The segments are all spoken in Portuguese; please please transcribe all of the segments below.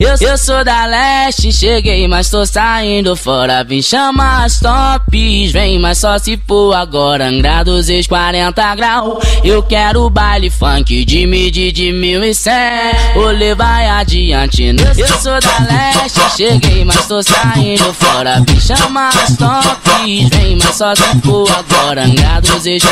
Eu sou da leste, cheguei, mas tô saindo fora. Vim chamar as tops, vem, mas só se for agora. Angra 240 graus, eu quero baile funk de medir de 1100. Olê, vai adiante. Eu sou da leste, cheguei, mas tô saindo fora. Vim chamar as tops, vem, mas só se for agora. Angra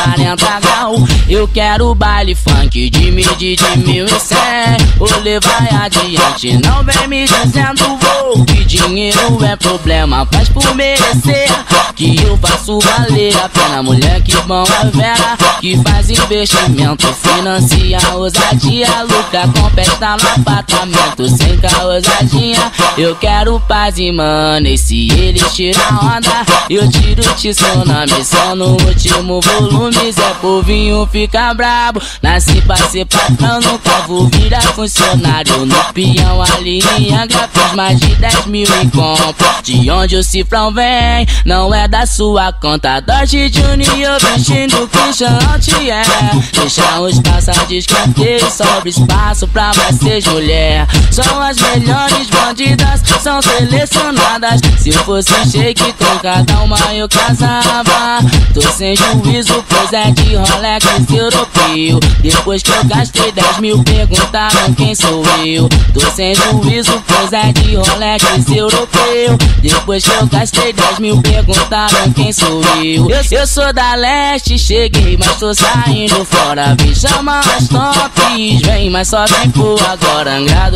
240 graus, eu quero baile funk de medir de 1100. Olê, vai adiante. Não vem me dizendo que dinheiro é problema, faz por merecer, que eu faço valer a pena. Mulher que bom a vera, que faz investimento, financia ousadia, lucra com festa no apartamento. Sem ousadinha, eu quero paz e money. Se eles tiram onda, eu tiro o tsunami. Só no último volume, Zé Povinho fica brabo. Nasci pra ser patrão, nunca vou virar funcionário. No peão ali em Angra, fiz mais de 10 mil em compra. De onde o cifrão vem, não é da sua conta. Dodge Junior vestindo Christian Altier. Deixa os passados de escanteio, sobra espaço pra vocês, mulher. São as melhores bandidas, são selecionadas. Se eu fosse shake com cada uma eu casava. Tô sem juízo, pois é de Rolex europeu. Depois que eu gastei 10 mil, perguntaram quem sou eu. Tô sem juízo, pois é de Rolex europeu. Depois que eu gastei 10 mil, perguntaram quem sou eu. Eu sou da leste, cheguei, mas tô saindo fora. Vim chamar as tops, vem, mas só se for agora. Angra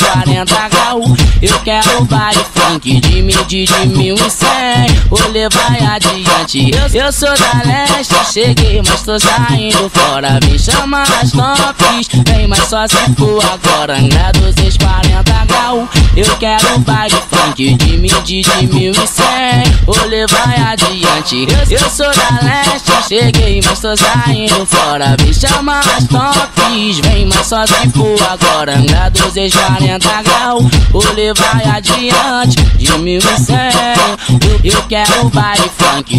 240 graus, eu quero baile funk de medir de 1100. Olê, vai adiante. Eu sou da leste, cheguei, mas tô saindo fora. Vim chamar as tops, vem, mas só se for agora. Angra 240 graus, eu quero baile funk de medir de 1100. Olê, vai adiante. Eu sou da leste, cheguei, mas tô saindo fora. Vim chamar as tops, vem, mas só se for agora. Angra 240 graus, olê, vai adiante. De 1100, eu quero baile funk.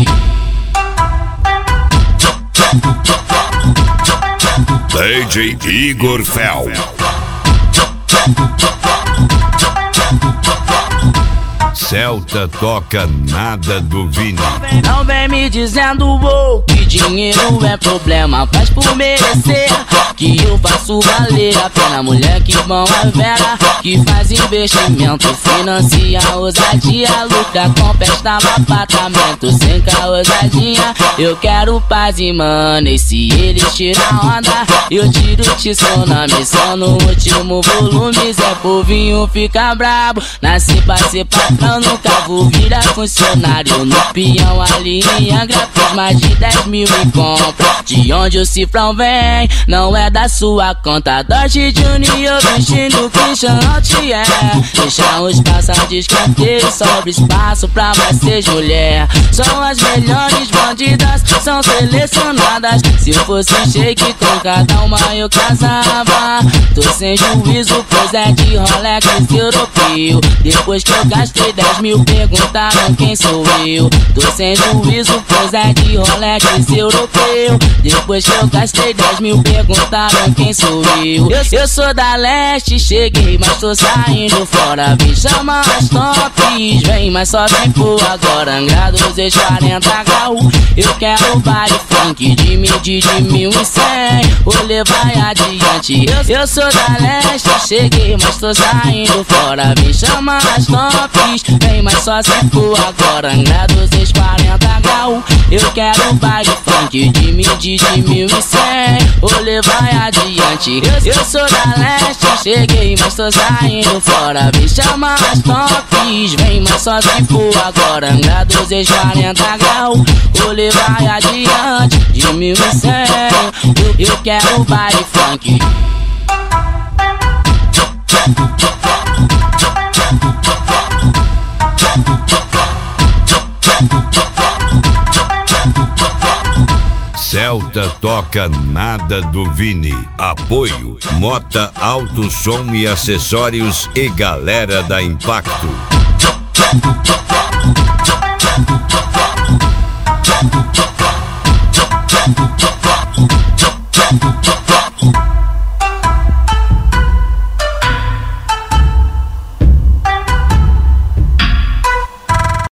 DJ Igor Fel. Celta toca nada do Vini. Não vem me dizendo que dinheiro é problema, faz por merecer, que eu faço valer a pena. Mulher que bom a vera, que faz investimento, financia ousadia, lucra com festa no apartamento. Sem ousadinha, eu quero paz e money. Se eles tiram onda, eu tiro o tsunami. Só no último volume, Zé Povinho fica brabo. Nasci pra ser patrão, nunca vou virar funcionário. No peão ali em Angra, fiz mais de 10 mil em compra. De onde o cifrão vem, não é da sua conta. Dodge Junior vestindo Christian Altier. Deixa os passados de escanteio, sobra espaço pra vocês, mulher. São as melhores bandidas, são selecionadas. Se eu fosse shake com cada uma eu casava. Tô sem juízo, pois é de Rolex europeu. Depois que eu gastei 10 mil, perguntaram quem sou eu. Tô sem juízo, pois é de Rolex europeu. Depois que eu gastei 10 mil, perguntaram quem sou eu. Eu sou da leste, cheguei, mas tô saindo fora. Vim chamar as tops, vem, mas só se for agora. Angra 240 graus, eu quero baile funk de medir de 1100. Olê, vai adiante. Eu sou da leste, cheguei, mas tô saindo fora. Vim chamar as tops, vem, mas só se for agora. Angra 240 graus, eu quero baile funk de medir de 1100. Olê, vai adiante. Eu sou da leste, cheguei, mas tô saindo fora. Vim chamar as tops, vem, mas só se for agora. Angra 240 graus, olê, vai adiante. De 1100, eu quero baile funk. Celta toca nada do Vini. Apoio Mota Alto Som e Acessórios e Galera da Impacto.